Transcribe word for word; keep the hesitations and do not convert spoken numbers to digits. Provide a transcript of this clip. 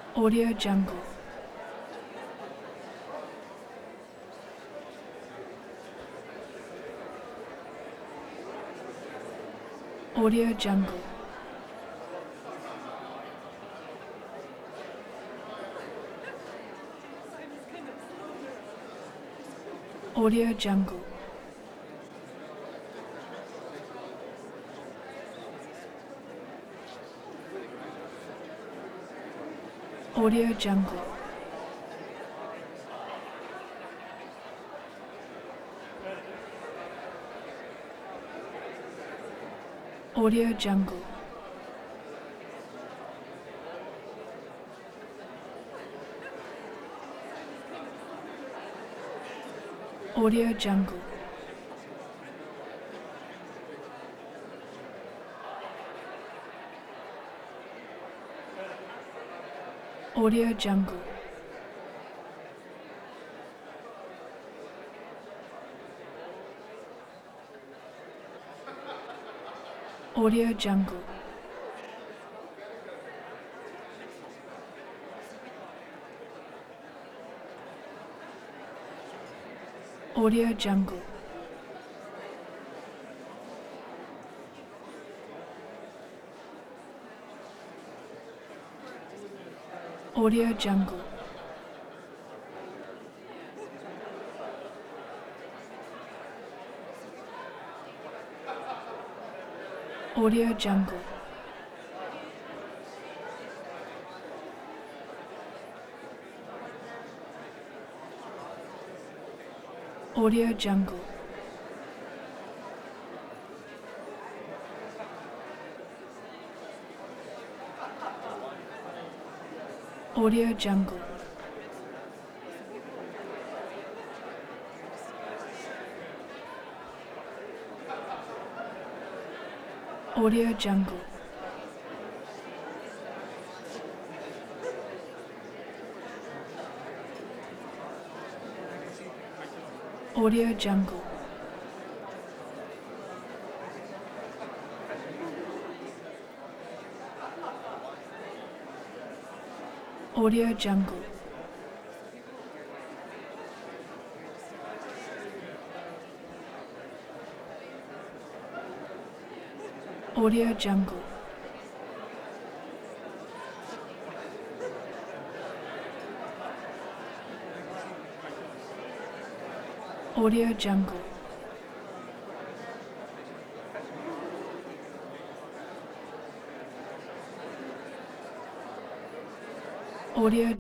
Audio Jungle. Audio Jungle. Audio Jungle. Audio Jungle. Audio Jungle. Audio Jungle. Audio Jungle. Audio Jungle. Audio Jungle. Audio Jungle. Audio Jungle. Audio Jungle. Audio Jungle. Audio Jungle. Audio Jungle. Audio Jungle. Audio Jungle. Audio Jungle. Audio